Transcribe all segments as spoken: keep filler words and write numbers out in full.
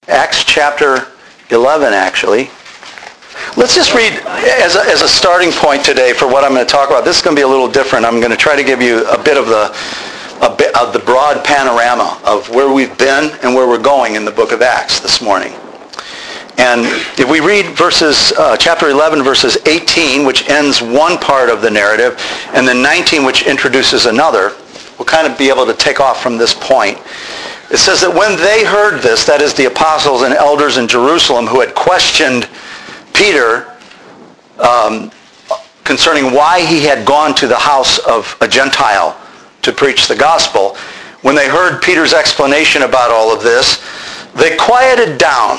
Acts chapter eleven, actually. Let's just read as a, as a starting point today for what I'm going to talk about. This is going to be a little different. I'm going to try to give you a bit of the a bit of the broad panorama of where we've been and where we're going in the book of Acts this morning. And if we read verses, uh, chapter eleven, verses eighteen, which ends one part of the narrative, and then nineteen, which introduces another, we'll kind of be able to take off from this point. It says that when they heard this, that is the apostles and elders in Jerusalem who had questioned Peter um, concerning why he had gone to the house of a Gentile to preach the gospel, when they heard Peter's explanation about all of this, they quieted down.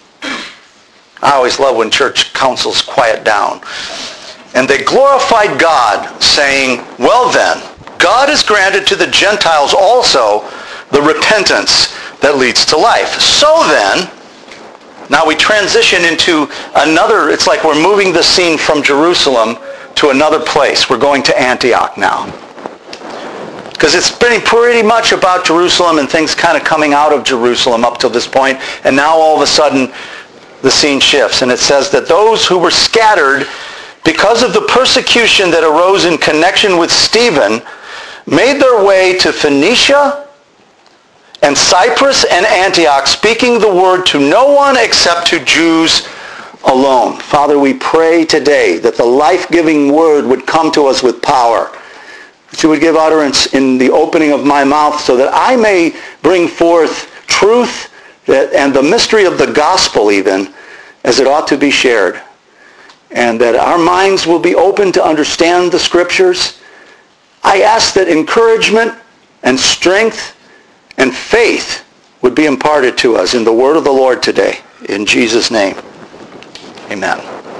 I always love when church councils quiet down. And they glorified God, saying, "Well then, God has granted to the Gentiles also the repentance that leads to life." So then, now we transition into another, it's like we're moving the scene from Jerusalem to another place. We're going to Antioch now. Because it's been pretty much about Jerusalem and things kind of coming out of Jerusalem up till this point, and now all of a sudden the scene shifts. And it says that those who were scattered because of the persecution that arose in connection with Stephen made their way to Phoenicia and Cyprus and Antioch, speaking the word to no one except to Jews alone. Father, we pray today that the life-giving word would come to us with power, that you would give utterance in the opening of my mouth so that I may bring forth truth that, and the mystery of the gospel even, as it ought to be shared, and that our minds will be open to understand the scriptures. I ask that encouragement and strength and faith would be imparted to us in the word of the Lord today. In Jesus' name, amen.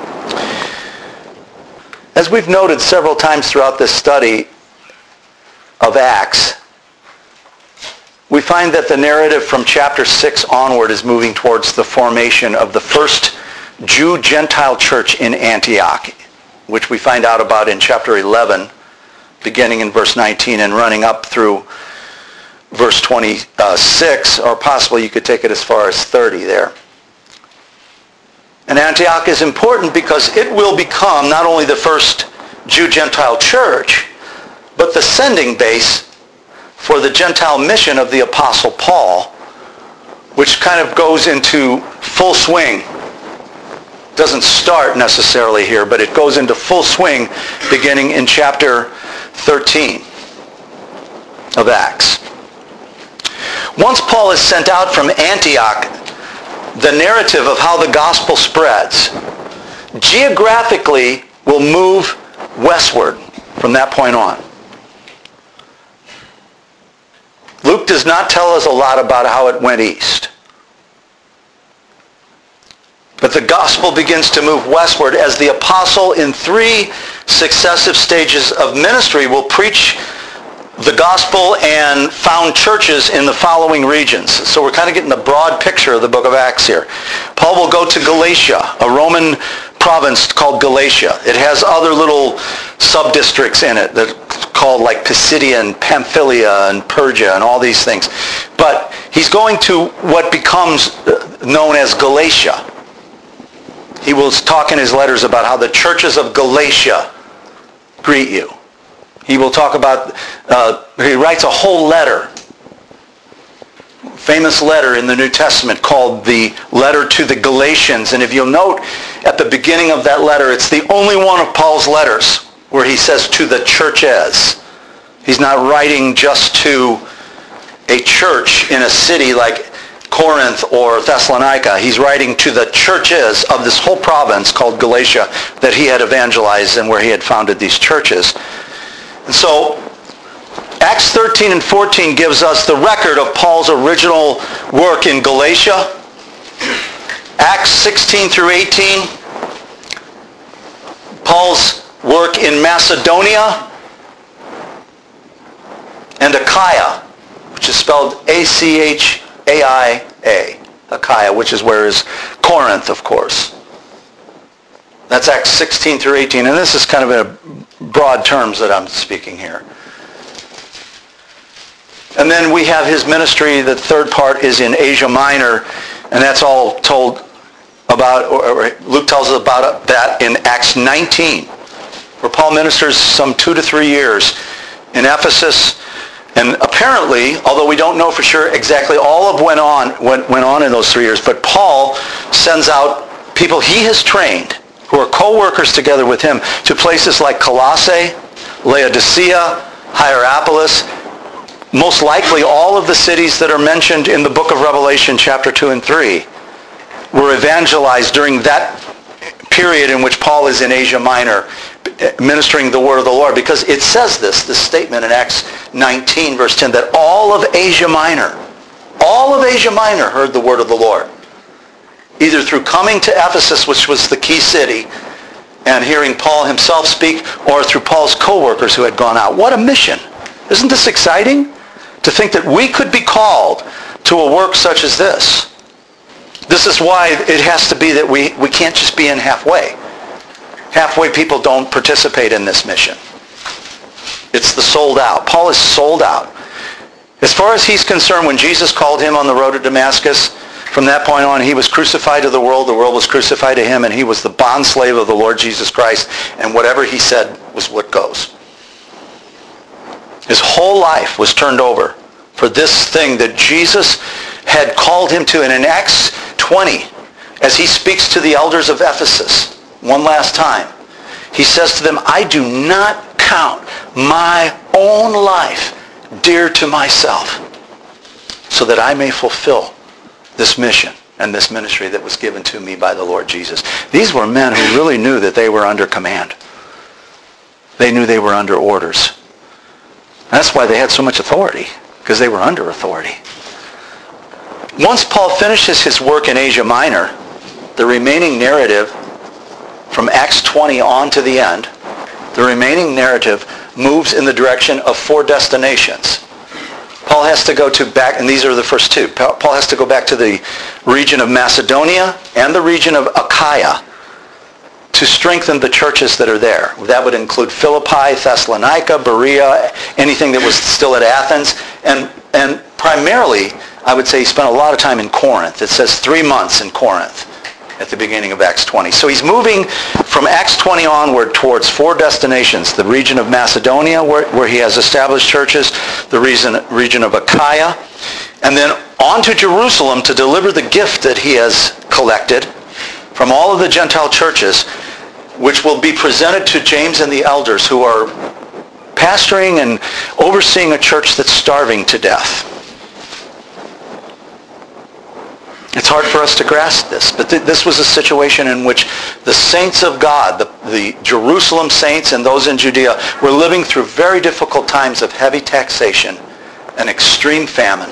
As we've noted several times throughout this study of Acts, we find that the narrative from chapter six onward is moving towards the formation of the first Jew-Gentile church in Antioch, which we find out about in chapter eleven, beginning in verse nineteen and running up through verse twenty-six, or possibly you could take it as far as thirty there. And Antioch is important because it will become not only the first Jew-Gentile church, but the sending base for the Gentile mission of the Apostle Paul, which kind of goes into full swing. Doesn't start necessarily here, but it goes into full swing beginning in chapter thirteen of Acts. Once Paul is sent out from Antioch, the narrative of how the gospel spreads geographically will move westward from that point on. Luke does not tell us a lot about how it went east. But the gospel begins to move westward as the apostle in three successive stages of ministry will preach the gospel and found churches in the following regions. So we're kind of getting the broad picture of the book of Acts here. Paul will go to Galatia, a Roman province called Galatia. It has other little sub-districts in it that are called like Pisidia and Pamphylia and Persia and all these things. But he's going to what becomes known as Galatia. He will talk in his letters about how the churches of Galatia greet you. He will talk about, uh, he writes a whole letter, famous letter in the New Testament called the letter to the Galatians. And if you'll note at the beginning of that letter, it's the only one of Paul's letters where he says to the churches. He's not writing just to a church in a city like Corinth or Thessalonica. He's writing to the churches of this whole province called Galatia that he had evangelized and where he had founded these churches. And so Acts thirteen and fourteen gives us the record of Paul's original work in Galatia. Acts sixteen through eighteen, Paul's work in Macedonia and Achaia, which is spelled A C H A I A, Achaia, which is where is Corinth, of course. That's Acts sixteen through eighteen, and this is kind of in broad terms that I'm speaking here. And then we have his ministry, the third part is in Asia Minor, And that's all told about, or Luke tells us about that in Acts nineteen, where Paul ministers some two to three years in Ephesus. And apparently, although we don't know for sure exactly all of went on went, went on in those three years, but Paul sends out people he has trained, who are co-workers together with him, to places like Colossae, Laodicea, Hierapolis, most likely all of the cities that are mentioned in the book of Revelation chapter two and three were evangelized during that period in which Paul is in Asia Minor ministering the word of the Lord. Because it says this, this statement in Acts nineteen verse ten, that all of Asia Minor, all of Asia Minor heard the word of the Lord. Either through coming to Ephesus, which was the key city, and hearing Paul himself speak, or through Paul's co-workers who had gone out. What a mission. Isn't this exciting? To think that we could be called to a work such as this. This is why it has to be that we, we can't just be in halfway. Halfway people don't participate in this mission. It's the sold out. Paul is sold out. As far as he's concerned, when Jesus called him on the road to Damascus, from that point on, he was crucified to the world, the world was crucified to him, and he was the bondslave of the Lord Jesus Christ, and whatever he said was what goes. His whole life was turned over for this thing that Jesus had called him to. And in Acts twenty, as he speaks to the elders of Ephesus one last time, he says to them, I do not count my own life dear to myself, so that I may fulfill this mission and this ministry that was given to me by the Lord Jesus. These were men who really knew that they were under command. They knew they were under orders. That's why they had so much authority, because they were under authority. Once Paul finishes his work in Asia Minor, the remaining narrative from Acts twenty on to the end, the remaining narrative moves in the direction of four destinations. Paul has to go to back, and these are the first two. Paul has to go back to the region of Macedonia and the region of Achaia to strengthen the churches that are there. That would include Philippi, Thessalonica, Berea, anything that was still at Athens. And, and primarily, I would say he spent a lot of time in Corinth. It says three months in Corinth at the beginning of Acts twenty. So he's moving from Acts twenty onward towards four destinations. The region of Macedonia, where, where he has established churches, the region, region of Achaia, and then on to Jerusalem to deliver the gift that he has collected from all of the Gentile churches, which will be presented to James and the elders who are pastoring and overseeing a church that's starving to death. It's hard for us to grasp this, but th- this was a situation in which the saints of God, the, the Jerusalem saints and those in Judea, were living through very difficult times of heavy taxation and extreme famine.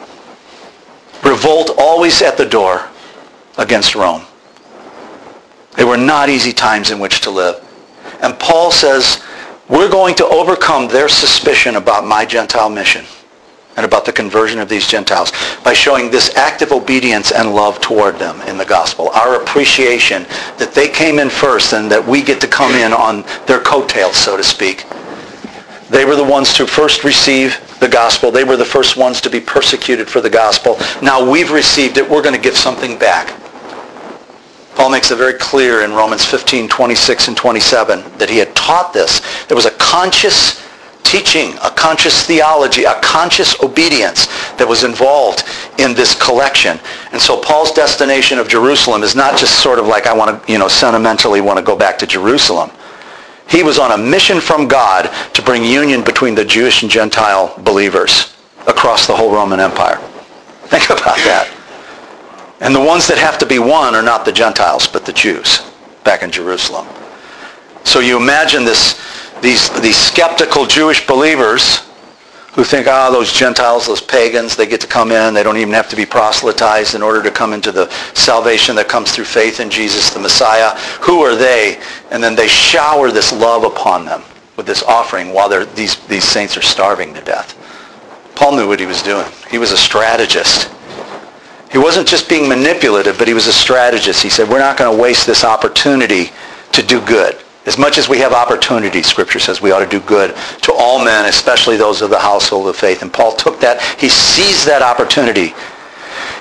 Revolt always at the door against Rome. They were not easy times in which to live. And Paul says, we're going to overcome their suspicion about my Gentile mission and about the conversion of these Gentiles by showing this active obedience and love toward them in the gospel. Our appreciation that they came in first and that we get to come in on their coattails, so to speak. They were the ones to first receive the gospel. They were the first ones to be persecuted for the gospel. Now we've received it. We're going to give something back. Paul makes it very clear in Romans fifteen, twenty-six and twenty-seven that he had taught this. There was a conscious teaching, a conscious theology, a conscious obedience that was involved in this collection. And so Paul's destination of Jerusalem is not just sort of like, I want to, you know, sentimentally want to go back to Jerusalem. He was on a mission from God to bring union between the Jewish and Gentile believers across the whole Roman Empire. Think about that. And the ones that have to be one are not the Gentiles, but the Jews back in Jerusalem. So you imagine this, these, these skeptical Jewish believers who think, ah, oh, those Gentiles, those pagans, they get to come in. They don't even have to be proselytized in order to come into the salvation that comes through faith in Jesus, the Messiah. Who are they? And then they shower this love upon them with this offering while they're, these, these saints are starving to death. Paul knew what he was doing. He was a strategist. He wasn't just being manipulative, but he was a strategist. He said, we're not going to waste this opportunity to do good. As much as we have opportunity, Scripture says we ought to do good to all men, especially those of the household of faith. And Paul took that. He seized that opportunity.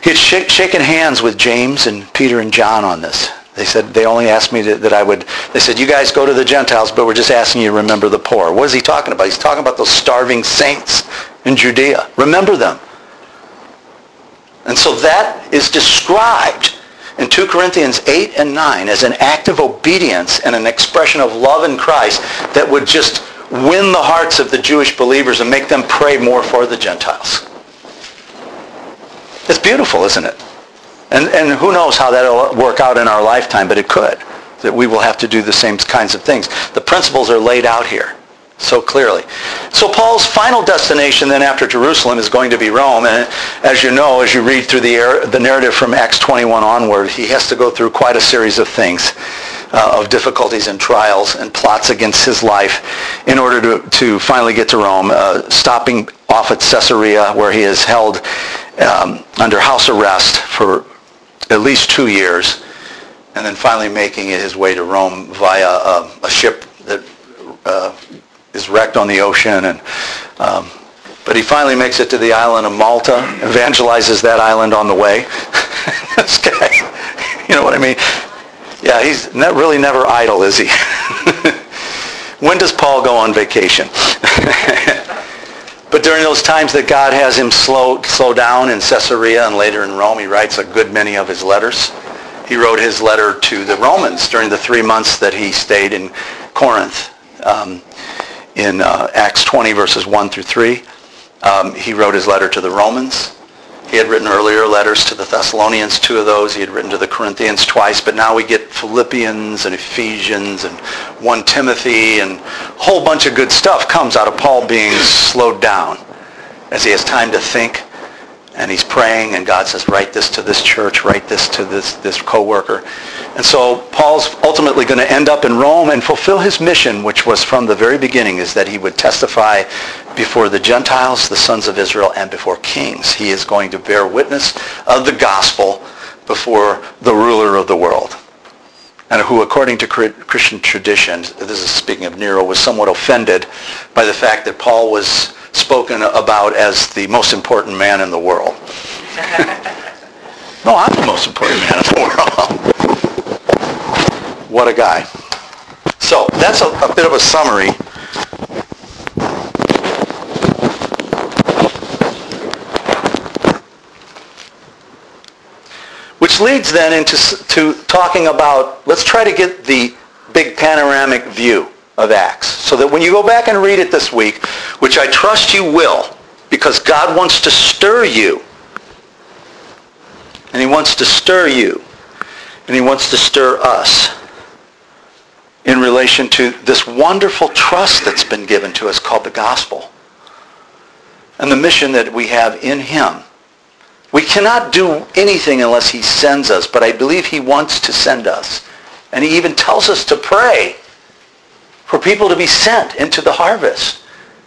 He had sh- shaken hands with James and Peter and John on this. They said, they only asked me to, that I would, they said, you guys go to the Gentiles, but we're just asking you to remember the poor. What is he talking about? He's talking about those starving saints in Judea. Remember them. And so that is described in two Corinthians eight and nine as an act of obedience and an expression of love in Christ that would just win the hearts of the Jewish believers and make them pray more for the Gentiles. It's beautiful, isn't it? And, and who knows how that will work out in our lifetime, but it could. That we will have to do the same kinds of things. The principles are laid out here so clearly. So Paul's final destination then after Jerusalem is going to be Rome. And as you know, as you read through the, the narrative from Acts twenty-one onward, he has to go through quite a series of things, uh, of difficulties and trials and plots against his life in order to, to finally get to Rome, uh, stopping off at Caesarea where he is held um, under house arrest for at least two years, and then finally making it his way to Rome via uh, a ship that uh, is wrecked on the ocean. And um, but he finally makes it to the island of Malta, evangelizes that island on the way. This guy, you know what I mean? Yeah, he's ne- really never idle, is he? When does Paul go on vacation? But during those times that God has him slow slow down in Caesarea and later in Rome, he writes a good many of his letters. He wrote his letter to the Romans during the three months that he stayed in Corinth. Um, in uh, Acts twenty, verses one through three, um, he wrote his letter to the Romans. He had written earlier letters to the Thessalonians, two of those. He had written to the Corinthians twice, but now we get Philippians and Ephesians and First Timothy, and a whole bunch of good stuff comes out of Paul being slowed down as he has time to think, and he's praying, and God says, write this to this church, write this to this, this co-worker. And so Paul's ultimately going to end up in Rome and fulfill his mission, which was from the very beginning, is that he would testify before the Gentiles, the sons of Israel, and before kings. He is going to bear witness of the gospel before the ruler of the world, and who, according to Christian tradition, this is speaking of Nero, was somewhat offended by the fact that Paul was spoken about as the most important man in the world. No, I'm the most important man in the world. What a guy. So that's a, a bit of a summary. Which leads then into to talking about, let's try to get the big panoramic view of Acts, so that when you go back and read it this week, which I trust you will, because God wants to stir you, and he wants to stir you, and he wants to stir us in relation to this wonderful trust that's been given to us called the gospel, and the mission that we have in him. We cannot do anything unless he sends us, but I believe he wants to send us. And he even tells us to pray for people to be sent into the harvest.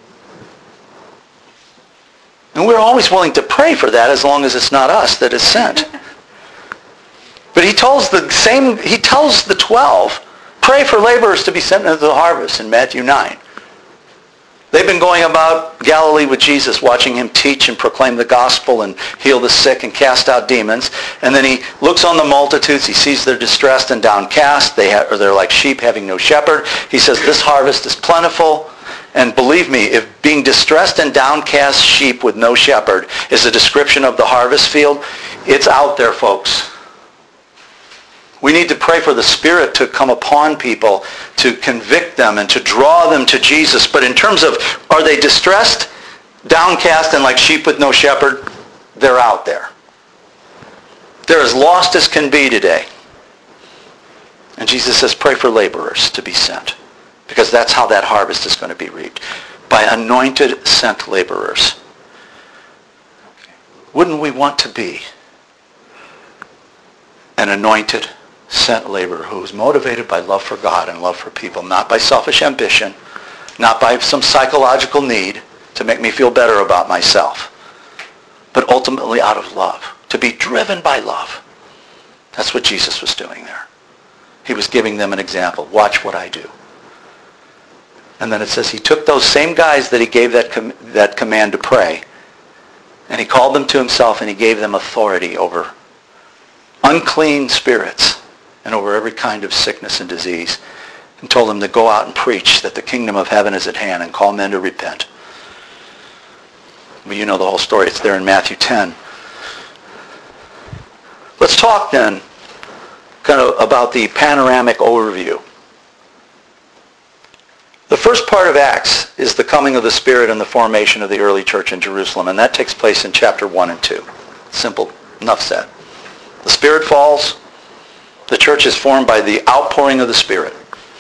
And we're always willing to pray for that as long as it's not us that is sent. But he tells the same, he tells the twelve, pray for laborers to be sent into the harvest in Matthew nine. They've been going about Galilee with Jesus, watching him teach and proclaim the gospel and heal the sick and cast out demons. And then he looks on the multitudes. He sees they're distressed and downcast. They ha- or they're like sheep having no shepherd. He says, this harvest is plentiful. And believe me, if being distressed and downcast sheep with no shepherd is a description of the harvest field, it's out there, folks. We need to pray for the Spirit to come upon people, to convict them and to draw them to Jesus. But in terms of, are they distressed, downcast, and like sheep with no shepherd? They're out there. They're as lost as can be today. And Jesus says, pray for laborers to be sent, because that's how that harvest is going to be reaped, by anointed, sent laborers. Wouldn't we want to be an anointed, sent laborer who is motivated by love for God and love for people, not by selfish ambition, not by some psychological need to make me feel better about myself, but ultimately out of love, to be driven by love. That's what Jesus was doing there. He was giving them an example. Watch what I do. And then it says he took those same guys that he gave that com- that command to pray, And he called them to himself, and he gave them authority over unclean spirits and over every kind of sickness and disease, and told them to go out and preach that the kingdom of heaven is at hand and call men to repent. Well, you know the whole story. It's there in Matthew ten. Let's talk then kind of about the panoramic overview. The first part of Acts is the coming of the Spirit and the formation of the early church in Jerusalem, and that takes place in chapter one and two. Simple. Enough said. The Spirit falls. The church is formed by the outpouring of the Spirit.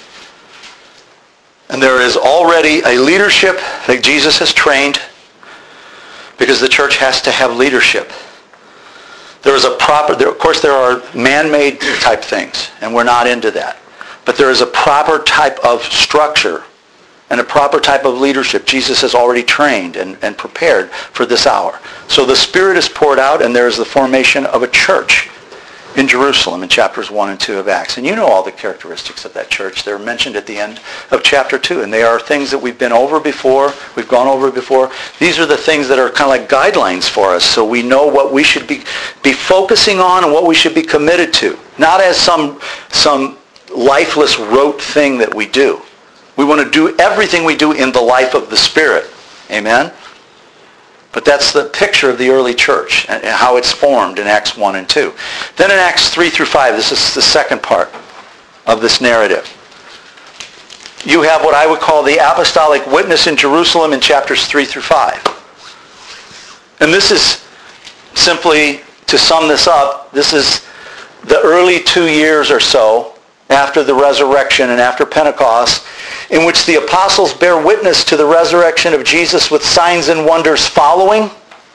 And there is already a leadership that Jesus has trained, because the church has to have leadership. There is a proper, there, of course there are man-made type things, and we're not into that. But there is a proper type of structure and a proper type of leadership Jesus has already trained and, and prepared for this hour. So the Spirit is poured out, and there is the formation of a church in Jerusalem in chapters one and two of Acts. And you know all the characteristics of that church. They're mentioned at the end of chapter two. And they are things that we've been over before. We've gone over before. These are the things that are kind of like guidelines for us, so we know what we should be, be focusing on and what we should be committed to. Not as some, some lifeless rote thing that we do. We want to do everything we do in the life of the Spirit. Amen? But that's the picture of the early church and how it's formed in Acts one and two. Then in Acts three through five, this is the second part of this narrative. You have what I would call the apostolic witness in Jerusalem in chapters three through five. And this is simply, to sum this up, this is the early two years or so after the resurrection and after Pentecost, in which the apostles bear witness to the resurrection of Jesus with signs and wonders following,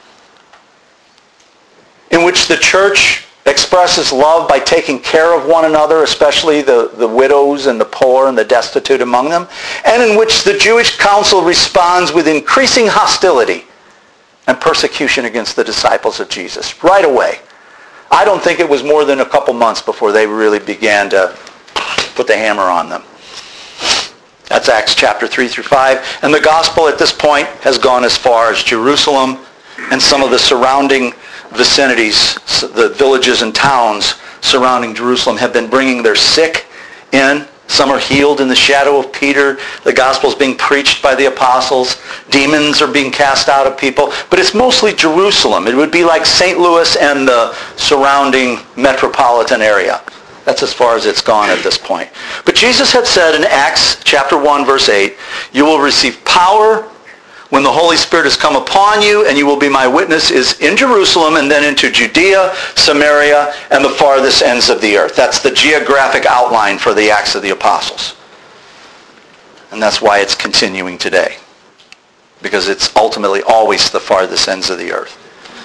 in which the church expresses love by taking care of one another, especially the, the widows and the poor and the destitute among them, and in which the Jewish council responds with increasing hostility and persecution against the disciples of Jesus right away. I don't think it was more than a couple months before they really began to put the hammer on them. That's Acts chapter three through five. And the gospel at this point has gone as far as Jerusalem and some of the surrounding vicinities, the villages and towns surrounding Jerusalem have been bringing their sick in. Some are healed in the shadow of Peter. The gospel is being preached by the apostles. Demons are being cast out of people. But it's mostly Jerusalem. It would be like Saint Louis and the surrounding metropolitan area. That's as far as it's gone at this point. But Jesus had said in Acts chapter one, verse eight, you will receive power when the Holy Spirit has come upon you, and you will be my witnesses in Jerusalem and then into Judea, Samaria, and the farthest ends of the earth. That's the geographic outline for the Acts of the Apostles. And that's why it's continuing today, because it's ultimately always the farthest ends of the earth.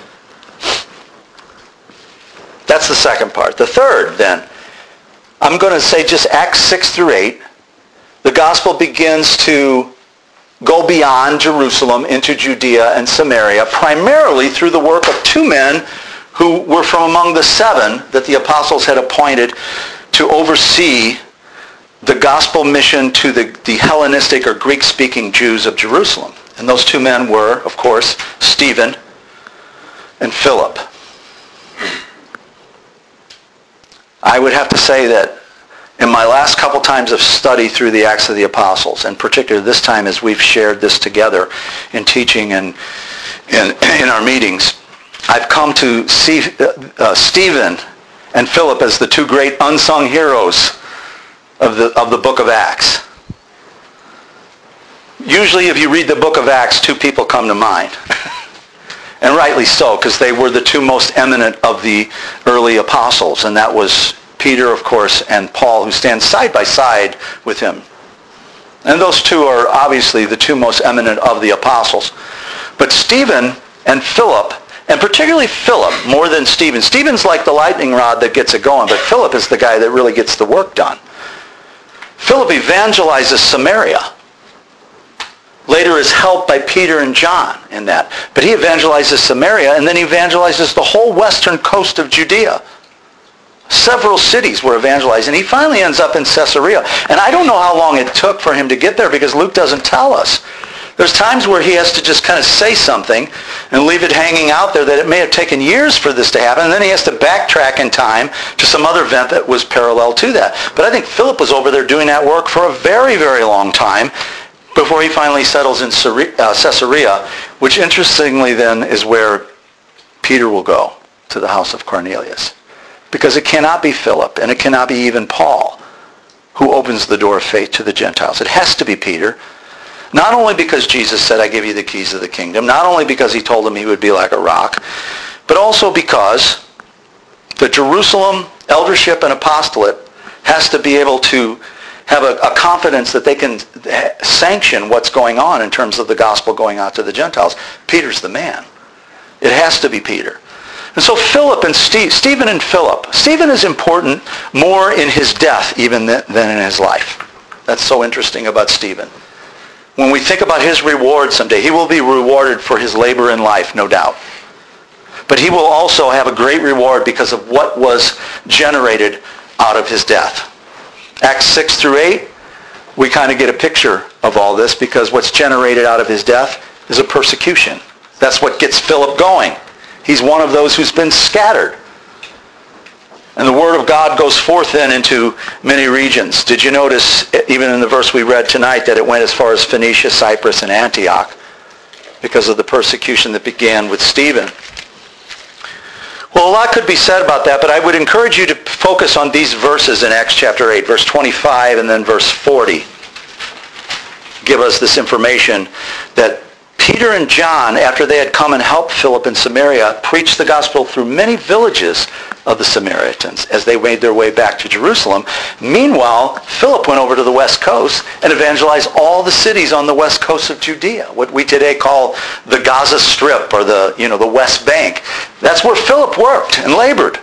That's the second part. The third, then, I'm going to say just Acts six through eight. The gospel begins to go beyond Jerusalem into Judea and Samaria, primarily through the work of two men who were from among the seven that the apostles had appointed to oversee the gospel mission to the, the Hellenistic or Greek-speaking Jews of Jerusalem. And those two men were, of course, Stephen and Philip. I would have to say that in my last couple times of study through the Acts of the Apostles, and particularly this time as we've shared this together in teaching and in, in our meetings, I've come to see uh, Stephen and Philip as the two great unsung heroes of the, of the book of Acts. Usually if you read the book of Acts, two people come to mind. And rightly so, because they were the two most eminent of the early apostles. And that was Peter, of course, and Paul, who stand side by side with him. And those two are obviously the two most eminent of the apostles. But Stephen and Philip, and particularly Philip, more than Stephen. Stephen's like the lightning rod that gets it going, but Philip is the guy that really gets the work done. Philip evangelizes Samaria. Later is helped by Peter and John in that. But he evangelizes Samaria, and then he evangelizes the whole western coast of Judea. Several cities were evangelized, and he finally ends up in Caesarea. And I don't know how long it took for him to get there, because Luke doesn't tell us. There's times where he has to just kind of say something and leave it hanging out there that it may have taken years for this to happen, and then he has to backtrack in time to some other event that was parallel to that. But I think Philip was over there doing that work for a very, very long time before he finally settles in Caesarea, which interestingly then is where Peter will go, to the house of Cornelius. Because it cannot be Philip, and it cannot be even Paul, who opens the door of faith to the Gentiles. It has to be Peter. Not only because Jesus said, I give you the keys of the kingdom, not only because he told him he would be like a rock, but also because the Jerusalem eldership and apostolate has to be able to have a, a confidence that they can sanction what's going on in terms of the gospel going out to the Gentiles. Peter's the man. It has to be Peter. And so Philip and Steve, Stephen and Philip. Stephen is important more in his death even than, than in his life. That's so interesting about Stephen. When we think about his reward someday, he will be rewarded for his labor in life, no doubt. But he will also have a great reward because of what was generated out of his death. Acts six through eight, we kind of get a picture of all this because what's generated out of his death is a persecution. That's what gets Philip going. He's one of those who's been scattered. And the word of God goes forth then into many regions. Did you notice, even in the verse we read tonight, that it went as far as Phoenicia, Cyprus, and Antioch because of the persecution that began with Stephen? Well, a lot could be said about that, but I would encourage you to focus on these verses in Acts chapter eight, verse twenty-five and then verse forty. Give us this information that Peter and John, after they had come and helped Philip in Samaria, preached the gospel through many villages of the Samaritans as they made their way back to Jerusalem. Meanwhile, Philip went over to the west coast and evangelized all the cities on the west coast of Judea, what we today call the Gaza Strip or the, you know, the West Bank. That's where Philip worked and labored.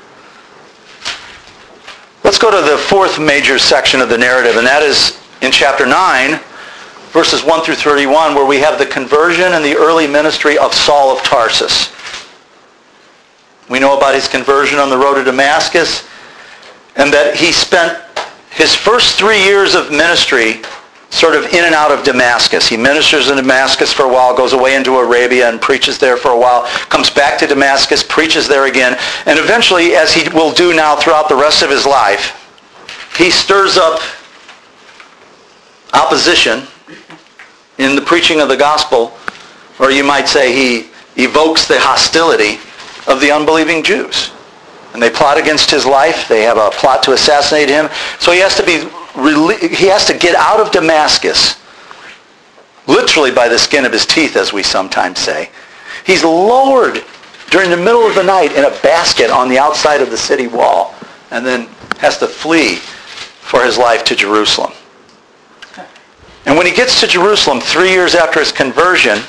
Let's go to the fourth major section of the narrative, and that is in chapter nine, verses one through thirty-one, where we have the conversion and the early ministry of Saul of Tarsus. We know about his conversion on the road to Damascus, and that he spent his first three years of ministry sort of in and out of Damascus. He ministers in Damascus for a while, goes away into Arabia and preaches there for a while, comes back to Damascus, preaches there again, and eventually, as he will do now throughout the rest of his life, he stirs up opposition in the preaching of the gospel, or you might say he evokes the hostility of the unbelieving Jews. And they plot against his life. They have a plot to assassinate him. So he has to be he has to get out of Damascus, literally by the skin of his teeth, as we sometimes say. He's lowered during the middle of the night in a basket on the outside of the city wall, and then has to flee for his life to Jerusalem. And when he gets to Jerusalem, three years after his conversion,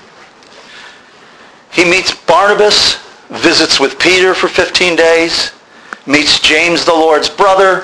he meets Barnabas, visits with Peter for fifteen days, meets James, the Lord's brother,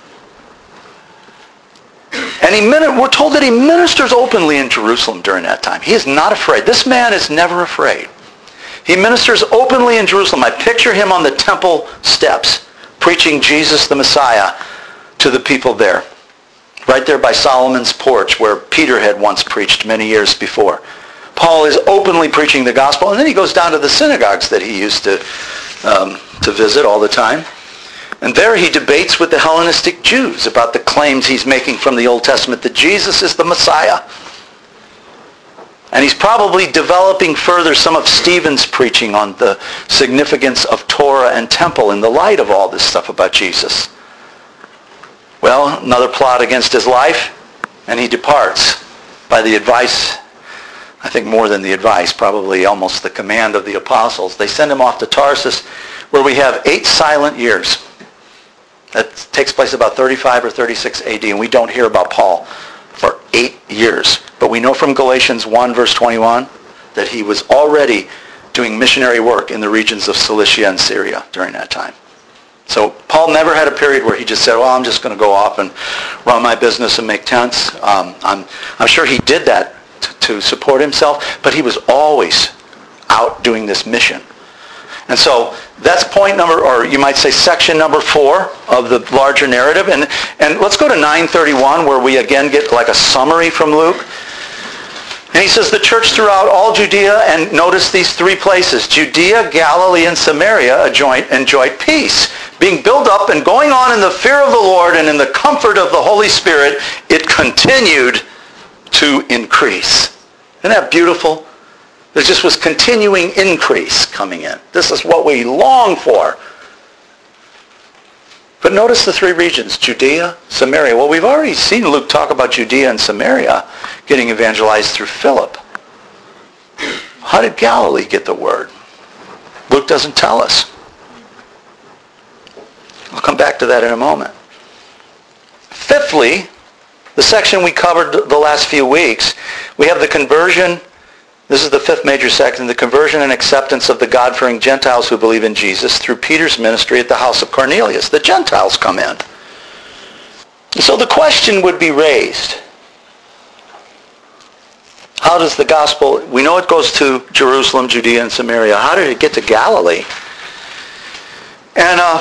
and he, we're told that he ministers openly in Jerusalem during that time. He is not afraid. This man is never afraid. He ministers openly in Jerusalem. I picture him on the temple steps, preaching Jesus the Messiah to the people there. Right there by Solomon's porch, where Peter had once preached many years before. Paul is openly preaching the gospel, and then he goes down to the synagogues that he used to, um, to visit all the time. And there he debates with the Hellenistic Jews about the claims he's making from the Old Testament that Jesus is the Messiah. And he's probably developing further some of Stephen's preaching on the significance of Torah and temple in the light of all this stuff about Jesus. Well, another plot against his life, and he departs by the advice, I think more than the advice, probably almost the command of the apostles. They send him off to Tarsus, where we have eight silent years. That takes place about thirty-five or thirty-six A D, and we don't hear about Paul for eight years. But we know from Galatians one, verse twenty-one, that he was already doing missionary work in the regions of Cilicia and Syria during that time. So Paul never had a period where he just said, well, I'm just going to go off and run my business and make tents. Um, I'm, I'm sure he did that to, to support himself, but he was always out doing this mission. And so that's point number, or you might say section number four of the larger narrative. And, and let's go to nine thirty-one, where we again get like a summary from Luke. And he says the church throughout all Judea, and notice these three places, Judea, Galilee, and Samaria enjoyed peace. Being built up and going on in the fear of the Lord and in the comfort of the Holy Spirit, it continued to increase. Isn't that beautiful? There just was continuing increase coming in. This is what we long for. But notice the three regions, Judea, Samaria. Well, we've already seen Luke talk about Judea and Samaria getting evangelized through Philip. How did Galilee get the word? Luke doesn't tell us. I'll come back to that in a moment. Fifthly, the section we covered the last few weeks, we have the conversion. This is the fifth major section, the conversion and acceptance of the God-fearing Gentiles who believe in Jesus through Peter's ministry at the house of Cornelius. The Gentiles come in. So the question would be raised. How does the gospel, we know it goes to Jerusalem, Judea, and Samaria. How did it get to Galilee? And uh,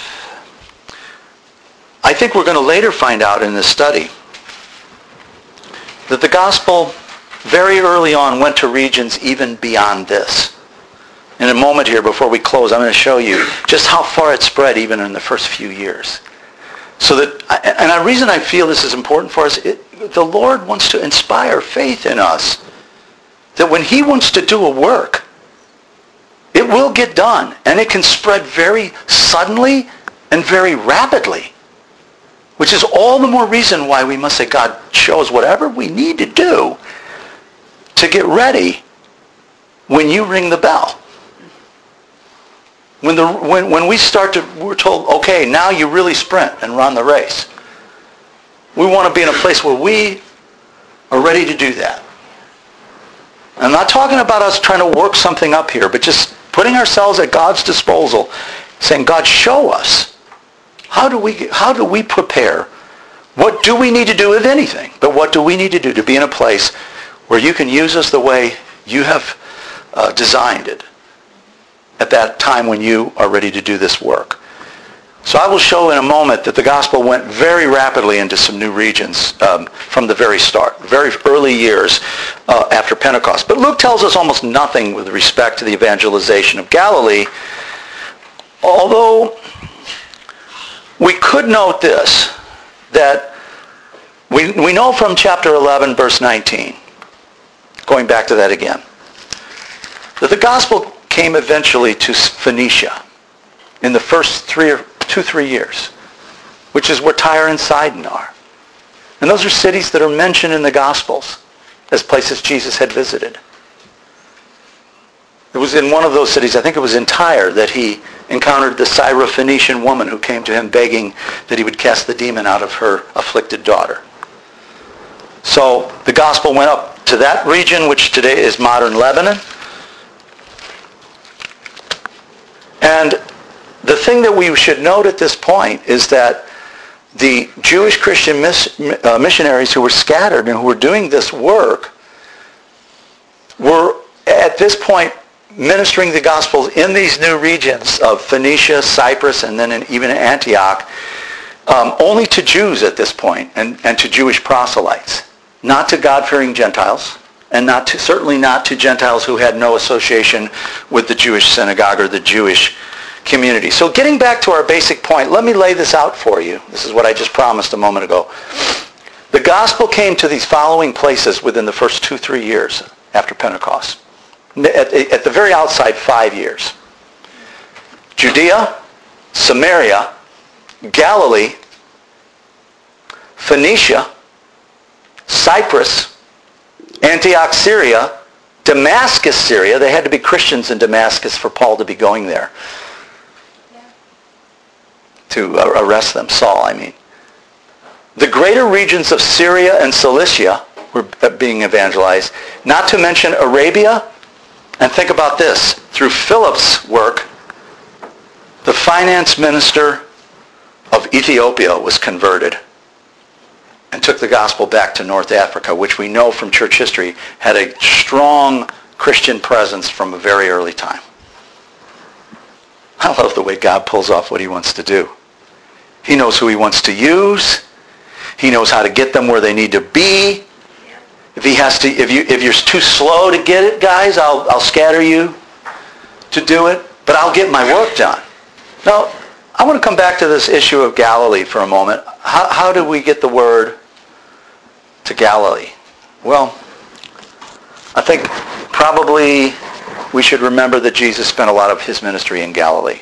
I think we're going to later find out in this study that the gospel very early on went to regions even beyond this. In a moment here, before we close, I'm going to show you just how far it spread even in the first few years. So that, and the reason I feel this is important for us, it, the Lord wants to inspire faith in us. That when he wants to do a work, it will get done. And it can spread very suddenly and very rapidly. Which is all the more reason why we must say, God, show us whatever we need to do to get ready when you ring the bell. When the when when we start to, we're told, okay, now you really sprint and run the race. We want to be in a place where we are ready to do that. I'm not talking about us trying to work something up here, but just putting ourselves at God's disposal, saying, God, show us. How do we how do we prepare? What do we need to do, if anything? But what do we need to do to be in a place where you can use us the way you have uh, designed it at that time when you are ready to do this work? So I will show in a moment that the gospel went very rapidly into some new regions um, from the very start, very early years uh, after Pentecost. But Luke tells us almost nothing with respect to the evangelization of Galilee, although we could note this, that we, we know from chapter eleven, verse nineteen, going back to that again, that the gospel came eventually to Phoenicia in the first three or two, three years, which is where Tyre and Sidon are. And those are cities that are mentioned in the Gospels as places Jesus had visited. It was in one of those cities, I think it was in Tyre, that he encountered the Syrophoenician woman who came to him begging that he would cast the demon out of her afflicted daughter. So the gospel went up to that region, which today is modern Lebanon. And the thing that we should note at this point is that the Jewish Christian miss, uh, missionaries who were scattered and who were doing this work were at this point ministering the gospel in these new regions of Phoenicia, Cyprus, and then in, even in Antioch, um, only to Jews at this point, and, and to Jewish proselytes, not to God-fearing Gentiles, and not to, certainly not to Gentiles who had no association with the Jewish synagogue or the Jewish community. So getting back to our basic point, let me lay this out for you. This is what I just promised a moment ago. The gospel came to these following places within the first two, three years after Pentecost. At, at the very outside, five years. Judea, Samaria, Galilee, Phoenicia, Cyprus, Antioch, Syria, Damascus, Syria. They had to be Christians in Damascus for Paul to be going there. Yeah. To arrest them, Saul, I mean. The greater regions of Syria and Cilicia were being evangelized, not to mention Arabia. And think about this. Through Philip's work, the finance minister of Ethiopia was converted and took the gospel back to North Africa, which we know from church history had a strong Christian presence from a very early time. I love the way God pulls off what he wants to do. He knows who he wants to use. He knows how to get them where they need to be. If he has to, if you if you're too slow to get it, guys, I'll I'll scatter you to do it, but I'll get my work done. Now, I want to come back to this issue of Galilee for a moment. How how do we get the word to Galilee? Well, I think probably we should remember that Jesus spent a lot of his ministry in Galilee.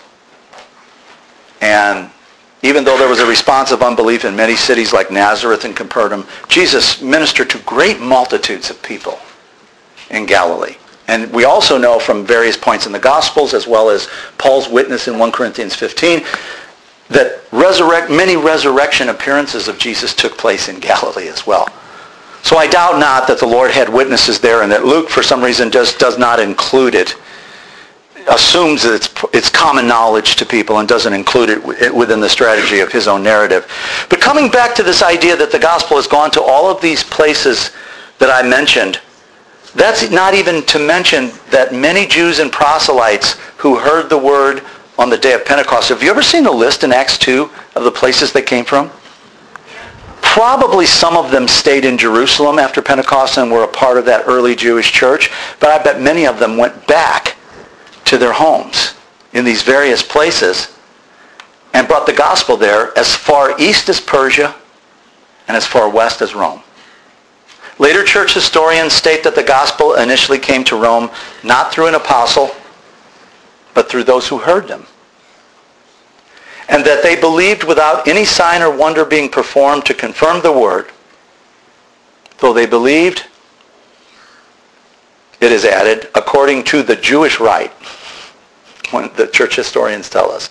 And even though there was a response of unbelief in many cities like Nazareth and Capernaum, Jesus ministered to great multitudes of people in Galilee. And we also know from various points in the Gospels, as well as Paul's witness in First Corinthians fifteen, that resurrect, many resurrection appearances of Jesus took place in Galilee as well. So I doubt not that the Lord had witnesses there, and that Luke, for some reason, just does not include it. Assumes that it's, it's common knowledge to people and doesn't include it within the strategy of his own narrative. But coming back to this idea that the gospel has gone to all of these places that I mentioned, that's not even to mention that many Jews and proselytes who heard the word on the day of Pentecost. Have you ever seen the list in Acts two of the places they came from? Probably some of them stayed in Jerusalem after Pentecost and were a part of that early Jewish church, but I bet many of them went back to their homes in these various places and brought the gospel there as far east as Persia and as far west as Rome. Later church historians state that the gospel initially came to Rome not through an apostle, but through those who heard them. And that they believed without any sign or wonder being performed to confirm the word. Though they believed, it is added, according to the Jewish rite, when the church historians tell us.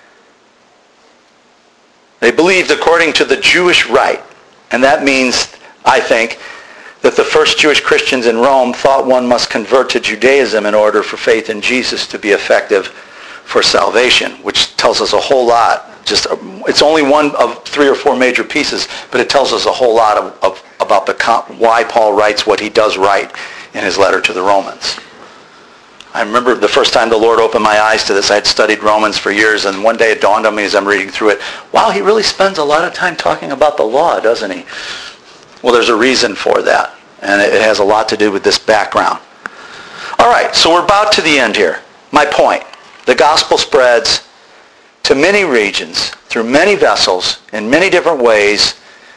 They believed according to the Jewish rite. And that means, I think, that the first Jewish Christians in Rome thought one must convert to Judaism in order for faith in Jesus to be effective for salvation, which tells us a whole lot. Just it's only one of three or four major pieces, but it tells us a whole lot of, of about the why Paul writes what he does write in his letter to the Romans. I remember the first time the Lord opened my eyes to this. I had studied Romans for years, and one day it dawned on me as I'm reading through it, wow, he really spends a lot of time talking about the law, doesn't he? Well, there's a reason for that, and it has a lot to do with this background. All right, so we're about to the end here. My point, the gospel spreads to many regions, through many vessels, in many different ways,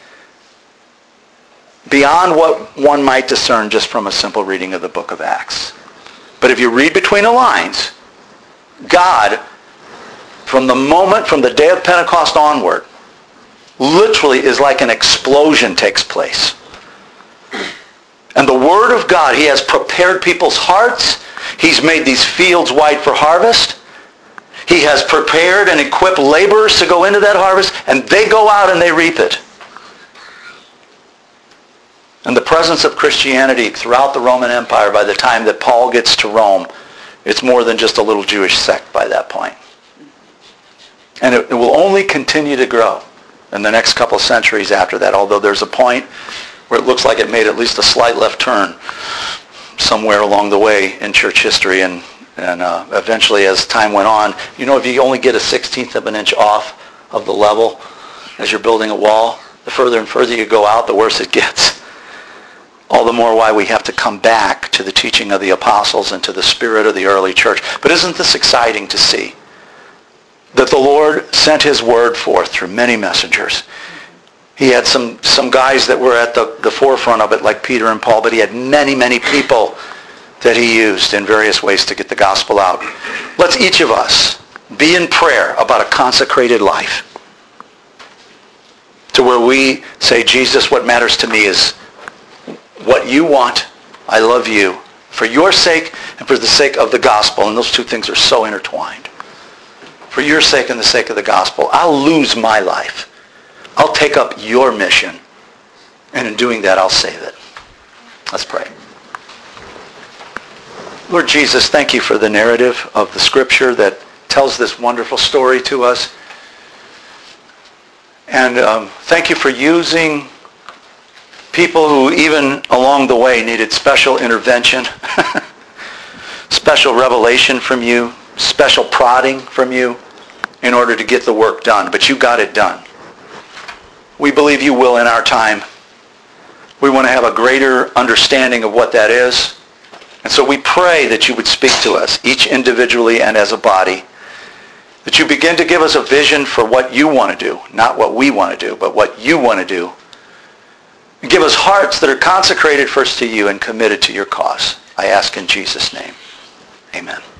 beyond what one might discern just from a simple reading of the book of Acts. But if you read between the lines, God, from the moment, from the day of Pentecost onward, literally is like an explosion takes place. And the Word of God, He has prepared people's hearts. He's made these fields white for harvest. He has prepared and equipped laborers to go into that harvest, and they go out and they reap it. And the presence of Christianity throughout the Roman Empire, by the time that Paul gets to Rome, it's more than just a little Jewish sect by that point. And it, it will only continue to grow in the next couple of centuries after that, although there's a point where it looks like it made at least a slight left turn somewhere along the way in church history, and, and uh, eventually as time went on, you know, if you only get a sixteenth of an inch off of the level as you're building a wall, the further and further you go out, the worse it gets. All the more why we have to come back to the teaching of the apostles and to the spirit of the early church. But isn't this exciting to see? That the Lord sent His word forth through many messengers. He had some, some guys that were at the, the forefront of it, like Peter and Paul, but He had many, many people that He used in various ways to get the gospel out. Let's each of us be in prayer about a consecrated life, to where we say, Jesus, what matters to me is what you want. I love you for your sake and for the sake of the gospel. And those two things are so intertwined. For your sake and the sake of the gospel, I'll lose my life. I'll take up your mission. And in doing that, I'll save it. Let's pray. Lord Jesus, thank you for the narrative of the Scripture that tells this wonderful story to us. And um, thank you for using people who even along the way needed special intervention, special revelation from you, special prodding from you in order to get the work done. But you got it done. We believe you will in our time. We want to have a greater understanding of what that is. And so we pray that you would speak to us, each individually and as a body, that you begin to give us a vision for what you want to do, not what we want to do, but what you want to do. Give us hearts that are consecrated first to you and committed to your cause. I ask in Jesus' name. Amen.